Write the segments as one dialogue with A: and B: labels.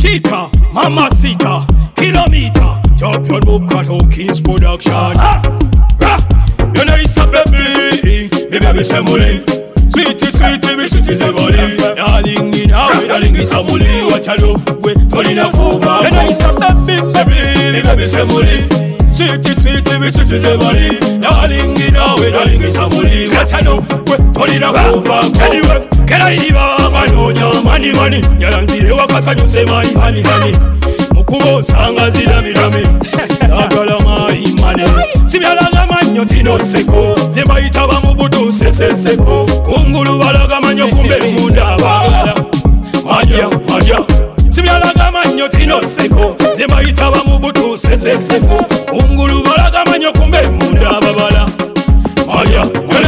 A: Chiquita, Mamacita, Kilometer, champion Boca Hawkins production. You know it's a baby, me baby semoli. Sweetie, sweetie, me sweetie semoli. Darling in our darling is a moli. What I do, we turn in a cover. You know it's a baby, me baby semoli. Sweetie, sweetie, me sweetie semoli. Darling in our darling is a moli. What I do, we turn in a cover. Anyway, can I even I know your money? Yalanzile wakasa nyuse my honey. Mukubo sanga zidami. Sagala my money. Simyalanga manyo zino seko. Zebaita bamubudu seko. Kungulu balaga manyo kumbe munda bagala. Maja. Simyalanga manyo zino seko. Zebaita bamubudu seko. Kungulu balaga manyo kumbe munda babala. Maja.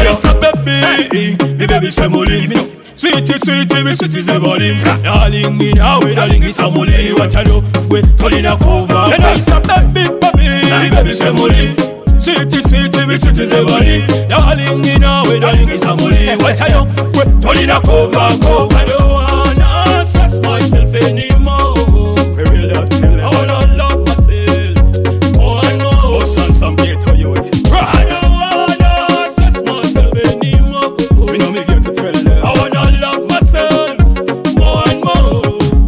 A: Baby, baby semoli. Sweetie, sweetie, me sweetie semoli. Darling in our darling is a moli. What I do, we turn in a cover. You know it's a baby, baby semoli. Sweetie, sweetie, me sweetie semoli. Darling in our darling is a moli. What I do, we turn in a cover. I don't wanna stress myself anymore. For real, I wanna love myself. Oh, I know. Oh, son, some ghetto youth. I don't wanna stress myself anymore. We know me get to tell them. I wanna love myself more and more.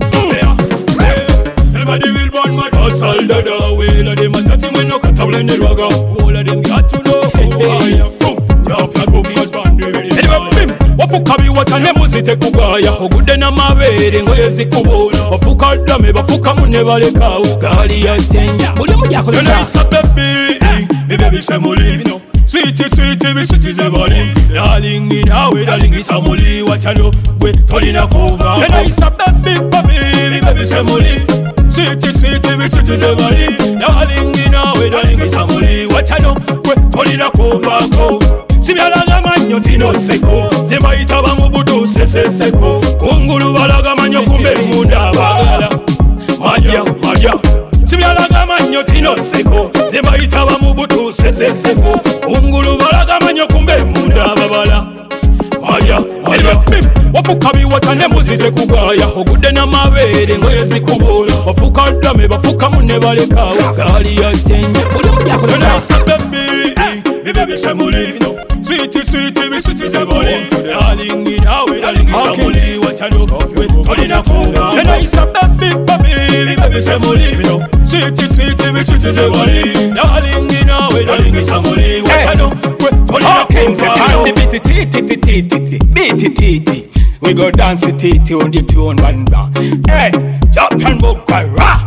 A: Tell me the real born my dog, soldier. All of them are chatting when no cut up in the rug. All of them got to know who I am. Jump like Bobby's boundary. Anyway, wafuka biwata ne muzite kugaya ogude na mabere ngoye zikubola wafuka dame bafuka mune baleka ugali ya tenja buli mujja koza baby semoli sweetie sweetie me sweetie semoli darling in our darling is a moli what I do we tolina cover you know it's a baby semoli sweetie sweetie me sweetie semoli darling in our darling is a moli what I do we tolina cover Simyalanga manyo zino seko Zebaita bamubudu seko Kungulu balaga manyo kumbe munda bagala Maja Simyalanga manyo zino seko Zebaita bamubudu seko Kungulu balaga manyo kumbe munda babala Maja wafuka biwata ne muzite kugaya ogude na mabere ngoye zikubola wafuka dame bafuka mune baleka ugali ya tenja buli mujja koza baby semoli Sweetie, sweetie, me sweetie semoli Darling in our darling is a moli What I do, we turn in a cover You know it's a baby semoli Sweetie, sweetie, me sweetie semoli Darling in our darling is a moli What I do, we turn in a cover Beat we go dance it on the tune one bang Hey, jump and book, rah